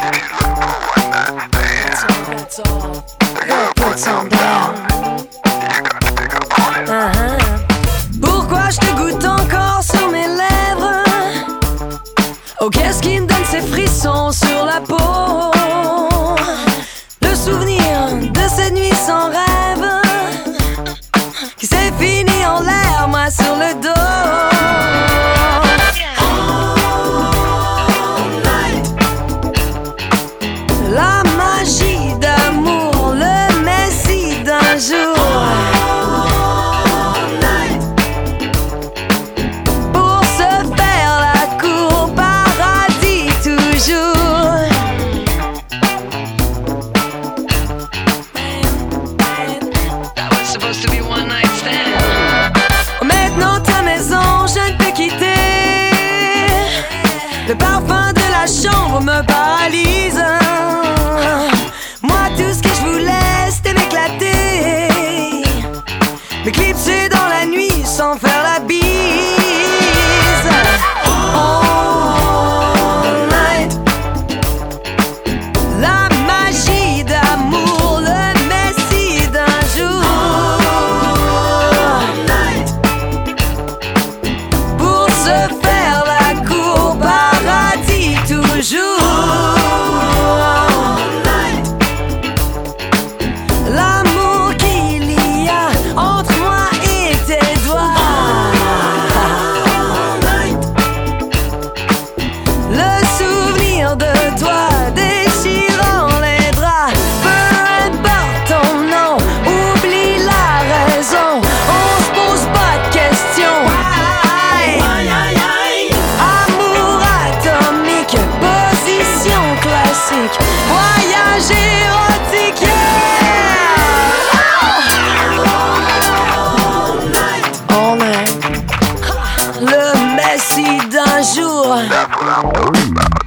Pourquoi je te goûte encore sur mes lèvres? Oh, qu'est-ce qui me donne ces frissons sur la peau? Le souvenir de cette nuit sans rêve qui s'est fini en l'air, moi sur le dos. La magie d'amour, le messie d'un jour. Pour se faire la cour, paradis toujours. That was supposed to be one night stand. Maintenant ta maison, je ne peux quitter. Le parfum de la chambre me paralyse. Moi tout ce que je voulais c'était m'éclater, m'éclipser dans la nuit sans faire la bise. All night. La magie d'amour, le messie d'un jour. Pour se faire la cour, paradis toujours. L'amour qu'il y a entre moi et tes doigts. Le souvenir de toi déchirant les draps. Peu importe ton nom, oublie la raison. On se pose pas de questions. Amour atomique, position classique, voyage érotique, all night. Le messie d'un jour.